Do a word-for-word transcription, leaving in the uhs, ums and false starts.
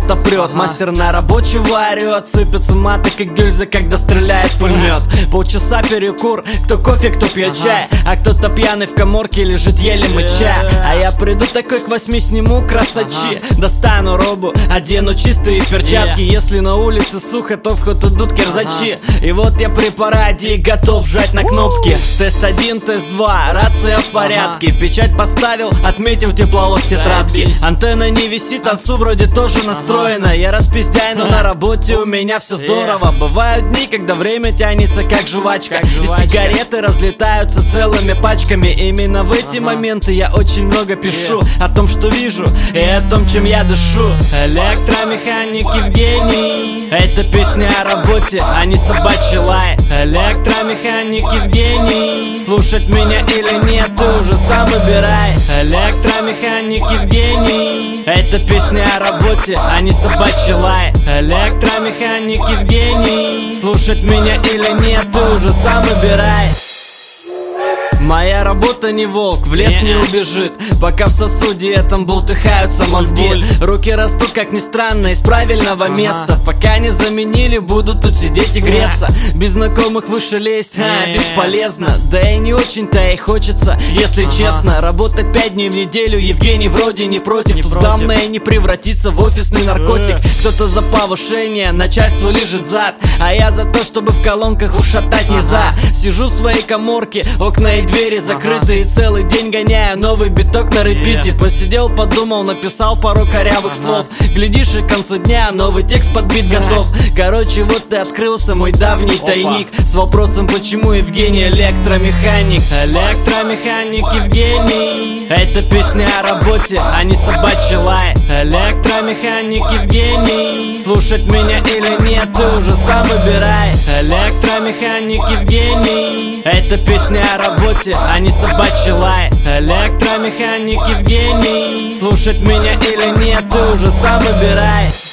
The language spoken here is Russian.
что-то прет. Мастер на рабочего орет, сыпятся маты, как гильзы, когда стреляет пулемет. Полчаса перекур, кто кофе, кто пьет чай, а кто-то пьяный в каморке лежит еле мыча. А я приду такой к восьми, сниму красочи, достану робу, одену чистые перчатки. Если на улице сухо, то в ход идут кирзачи. И вот я при параде и готов жать на кнопки. Тест один, тест два, рация в порядке. Печать поставил, отметив тепловоз тетрадки. Антенна не висит, отцу вроде тоже настроена. Я распиздяй, но на работе у меня все здорово. Бывают дни, когда время тянется как жвачка, и сигареты разлетаются целыми пачками. Именно в эти моменты я очень много пишу о том, что вижу, и о том, чем я дышу. Электромеханик Евгений, это песня о работе, а не собачий лай. Электромеханик Евгений, слушать меня или нет, ты уже сам выбирай. Электромеханик Евгений, это песня о работе, а не собачий лай. Электромеханик Евгений, слушать меня или нет, ты уже сам выбирай. Моя работа не волк, в лес не убежит, пока в сосуде этом бултыхаются мозги. Руки растут, как ни странно, из правильного места. Пока не заменили, буду тут сидеть и греться. Без знакомых выше лезть, а, бесполезно. Да и не очень-то и хочется, если честно. Работать пять дней в неделю, Евгений вроде не против. Тут главное не превратиться в офисный наркотик. Кто-то за повышение, начальству лежит зад, а я за то, чтобы в колонках ушатать низа. Сижу в своей каморке, окна и двери закрыты, и целый день гоняю новый биток на репите. Посидел, подумал, написал пару корявых слов. Глядишь, и к концу дня новый текст под бит готов. Короче, вот и открылся мой давний тайник с вопросом, почему Евгений электромеханик. Электромеханик Евгений, это песня о работе, а не собачий лай. Электромеханик Евгений, слушать меня или нет, ты уже сам выбирай. Электромеханик Евгений, это песня о работе, а не собачий лай. Электромеханик Евгений, слушать меня или нет, ты уже сам выбирай.